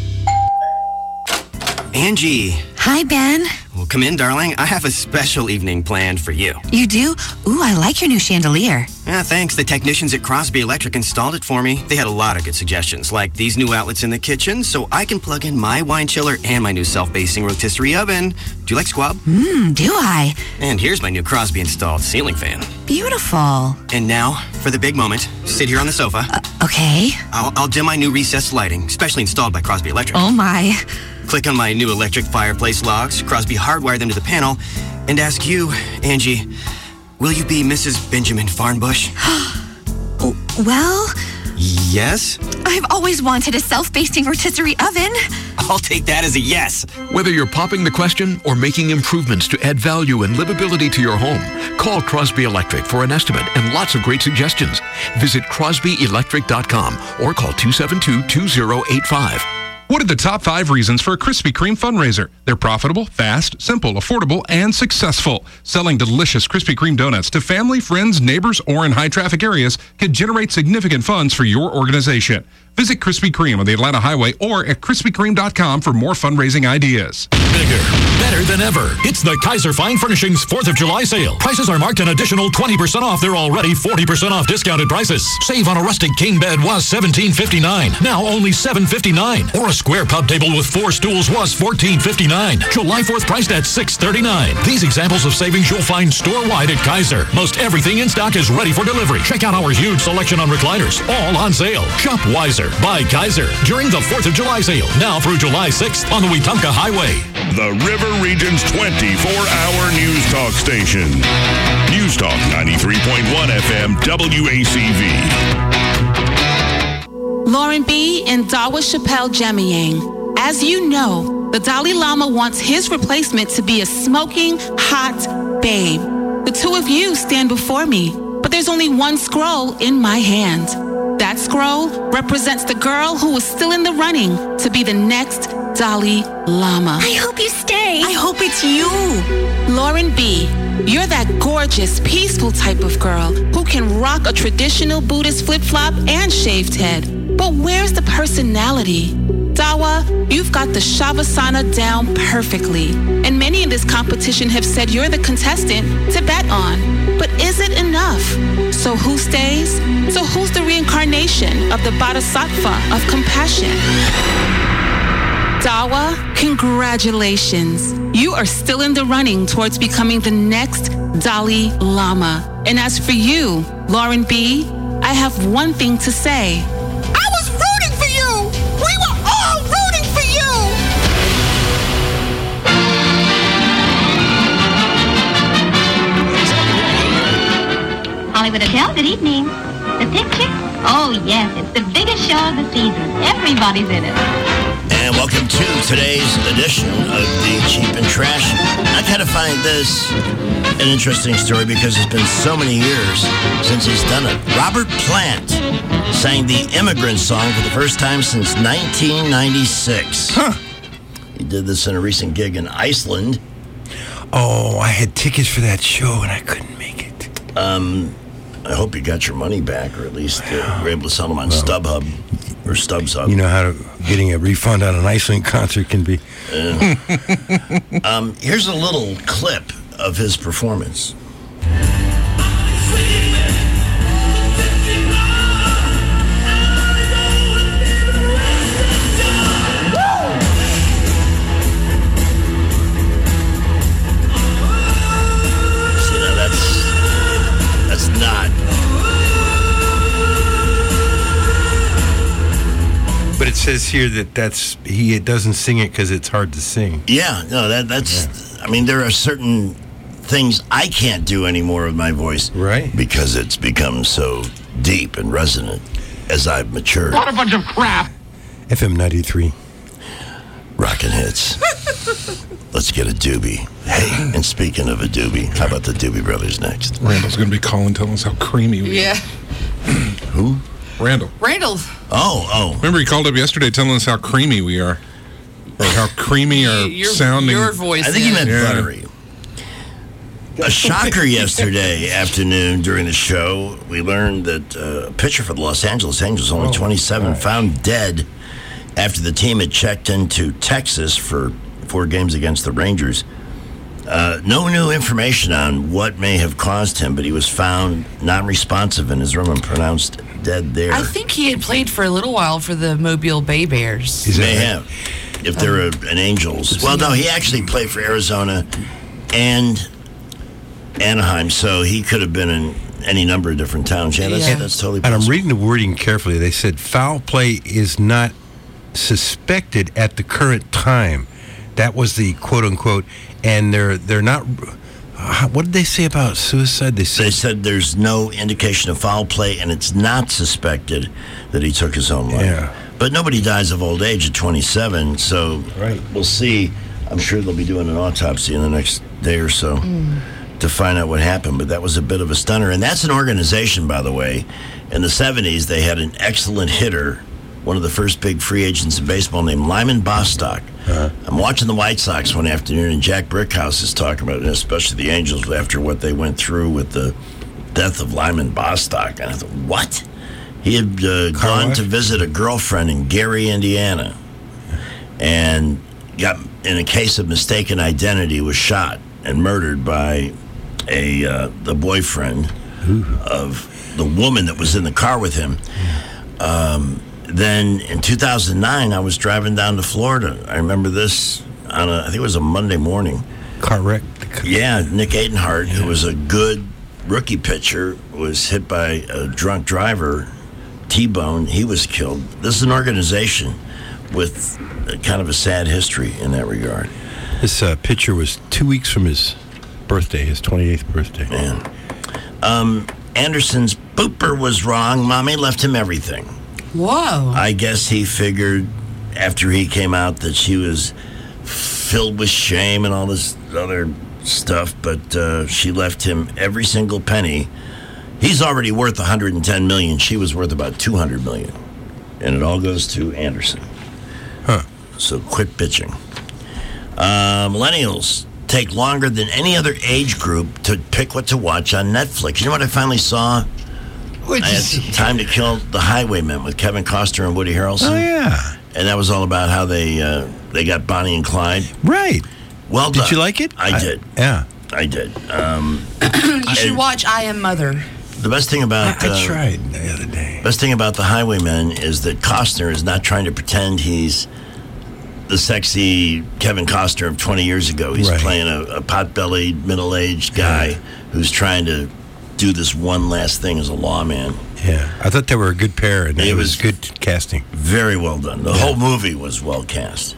Angie. Hi, Ben. Well, come in, darling. I have a special evening planned for you. You do? Ooh, I like your new chandelier. Yeah, thanks. The technicians at Crosby Electric installed it for me. They had a lot of good suggestions, like these new outlets in the kitchen, so I can plug in my wine chiller and my new self-basting rotisserie oven. Do you like squab? Mmm, do I? And here's my new Crosby installed ceiling fan. Beautiful. And now, for the big moment, sit here on the sofa. Uh, okay. I'll, I'll dim my new recessed lighting, specially installed by Crosby Electric. Oh, my. Click on my new electric fireplace logs. Crosby hardwired them to the panel. And ask you, Angie, will you be Missus Benjamin Farnbush? Well... Yes? I've always wanted a self-basting rotisserie oven. I'll take that as a yes. Whether you're popping the question or making improvements to add value and livability to your home, call Crosby Electric for an estimate and lots of great suggestions. Visit crosby electric dot com or call two seven two, two zero eight five. What are the top five reasons for a Krispy Kreme fundraiser? They're profitable, fast, simple, affordable, and successful. Selling delicious Krispy Kreme donuts to family, friends, neighbors, or in high-traffic areas could generate significant funds for your organization. Visit Krispy Kreme on the Atlanta Highway or at krispy kreme dot com for more fundraising ideas. Bigger, better than ever. It's the Kaiser Fine Furnishings fourth of July sale. Prices are marked an additional twenty percent off their already forty percent off discounted prices. Save on a rustic king bed was seventeen fifty-nine, now only seven fifty-nine. Or a square pub table with four stools was fourteen fifty-nine. July fourth priced at six thirty-nine. These examples of savings you'll find store-wide at Kaiser. Most everything in stock is ready for delivery. Check out our huge selection on recliners, all on sale. Shop wiser by Kaiser during the fourth of July sale, now through July sixth on the Wetumpka Highway. The River Region's twenty-four hour news talk station. News Talk ninety-three point one F M W A C V. Lauren B. and Dawa Chappelle Jemiyang. As you know, the Dalai Lama wants his replacement to be a smoking, hot babe. The two of you stand before me, but there's only one scroll in my hand. That scroll represents the girl who is still in the running to be the next Dalai Lama. I hope you stay. I hope it's you. Lauren B., you're that gorgeous, peaceful type of girl who can rock a traditional Buddhist flip-flop and shaved head. But where's the personality? Dawa, you've got the Shavasana down perfectly. And many in this competition have said you're the contestant to bet on. But is it enough? So who stays? So who's the reincarnation of the Bodhisattva of compassion? Dawa, congratulations. You are still in the running towards becoming the next Dalai Lama. And as for you, Lauren B., I have one thing to say. I was rooting for you! We were all rooting for you! Hollywood Hotel, good evening. The picture? Oh, yes, it's the biggest show of the season. Everybody's in it. And welcome to today's edition of the Cheap and Trash. I kind of find this an interesting story because it's been so many years since he's done it. Robert Plant sang the Immigrant Song for the first time since nineteen ninety-six. Huh. He did this in a recent gig in Iceland. Oh, I had tickets for that show and I couldn't make it. Um, I hope you got your money back, or at least uh, were able to sell them on well, StubHub or StubSub. You know how to, getting a refund on an Iceland concert can be. Uh, um, here's a little clip of his performance. But it says here that that's he doesn't sing it because it's hard to sing. Yeah, no, that that's. Yeah. I mean, there are certain things I can't do anymore with my voice, right? Because it's become so deep and resonant as I've matured. What a bunch of crap! F M ninety-three, Rockin' hits. Let's get a doobie. Hey, and speaking of a doobie, how about the Doobie Brothers next? Randall's going to be calling, telling us how creamy we Yeah. are. Who? Randall. Randall. Oh, oh. Remember he called up yesterday telling us how creamy we are. Or how creamy our Your- I sounding. think he meant Yeah. buttery. A shocker yesterday afternoon during the show, we learned that uh, a pitcher for the Los Angeles Angels, only Oh, twenty-seven, found dead after the team had checked into Texas for four games against the Rangers. Uh, no new information on what may have caused him, but he was found non-responsive in his room and pronounced dead there. I think he had played for a little while for the Mobile Bay Bears. He may have, if they're a, an Angels. Well, no, he actually played for Arizona and Anaheim, so he could have been in any number of different towns. Yeah, that's, And- that's totally And I'm possible. reading the wording carefully. They said foul play is not suspected at the current time. That was the quote unquote, and they're they're not. Uh, what did they say about suicide? They said, They said there's no indication of foul play, and it's not suspected that he took his own life. Yeah. But nobody dies of old age at twenty-seven, so right. we'll see. I'm sure they'll be doing an autopsy in the next day or so to find out what happened. But that was a bit of a stunner. And that's an organization, by the way. In the seventies, they had an excellent hitter, one of the first big free agents in baseball, named Lyman Bostock. Uh-huh. I'm watching the White Sox one afternoon, and Jack Brickhouse is talking about it, and especially the Angels after what they went through with the death of Lyman Bostock. And I thought, what? He had uh, gone wash? to visit a girlfriend in Gary, Indiana, and got in a case of mistaken identity, was shot and murdered by a uh, the boyfriend of the woman that was in the car with him. Um, then in two thousand nine, I was driving down to Florida. I remember this on a, I think it was a Monday morning. car wreck. Yeah, Nick Adenhart, who was a good rookie pitcher, was hit by a drunk driver, T-bone. He was killed. This is an organization with a, kind of a sad history in that regard. This uh, pitcher was two weeks from his birthday, his twenty-eighth birthday. Man. Um, Anderson's booper was wrong. Mommy left him everything. Whoa. I guess he figured after he came out that she was filled with shame and all this other stuff, but uh, she left him every single penny. He's already worth one hundred ten million dollars. She was worth about two hundred million dollars. And it all goes to Anderson. Huh. So quit bitching. Uh, millennials take longer than any other age group to pick what to watch on Netflix. You know what I finally saw? What'd I you had see? Time to Kill the Highwaymen with Kevin Costner and Woody Harrelson. Oh yeah, And that was all about how they uh, they got Bonnie and Clyde. right. Well done. Did you like it? I, did. Yeah. I did. Um, You should and watch I Am Mother. the best thing about I, I uh, tried the other day. best thing about the Highwaymen is that Costner is not trying to pretend he's the sexy Kevin Costner of twenty years ago. He's Right. playing a, a pot-bellied, middle-aged guy who's trying to do this one last thing as a lawman. Yeah, I thought they were a good pair, and it, It was, was- good casting. Very well done. The Yeah. whole movie was well cast.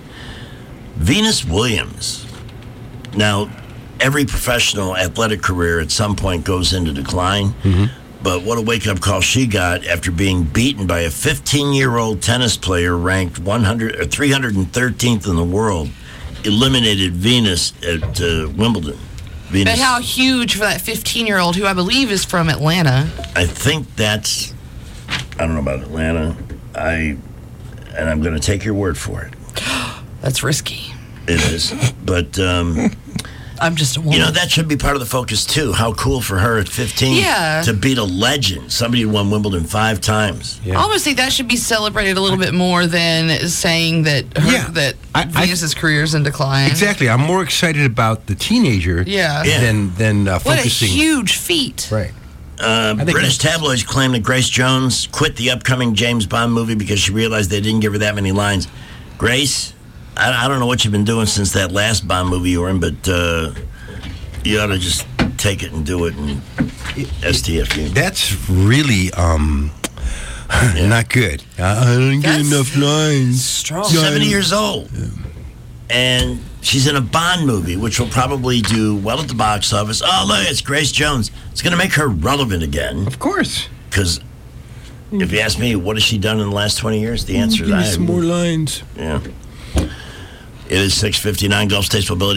Venus Williams. Now, every professional athletic career at some point goes into decline. Mm-hmm. But what a wake-up call she got after being beaten by a fifteen-year-old tennis player ranked one hundred or three hundred thirteenth in the world. Eliminated Venus at uh, Wimbledon. Venus. But how huge for that fifteen-year-old who I believe is from Atlanta. I think that's, I don't know about Atlanta. I, and I'm going to take your word for it. That's risky. It is. But, um, I'm just a woman. you know, that should be part of the focus, too. How cool for her at fifteen Yeah. to beat a legend. Somebody who won Wimbledon five times. I almost think that should be celebrated a little bit more than saying that her, Yeah. that I- I- Venus's career's in decline. Exactly. I'm more excited about the teenager Yeah. Yeah. than than uh, What a focusing. huge feat. Right. Uh, I think British that's- tabloids claim that Grace Jones quit the upcoming James Bond movie because she realized they didn't give her that many lines. Grace, I, I don't know what you've been doing since that last Bond movie you were in, but uh, you ought to just take it and do it and S T F U. That's really um, not good. I I don't get That's enough lines. Strong. seventy years old. And she's in a Bond movie, which will probably do well at the box office. Oh, look, it's Grace Jones. It's going to make her relevant again. Of course. Because if you ask me, what has she done in the last twenty years? The answer is Give I me some have- more lines. Yeah. It is six fifty-nine. Gulf States Mobility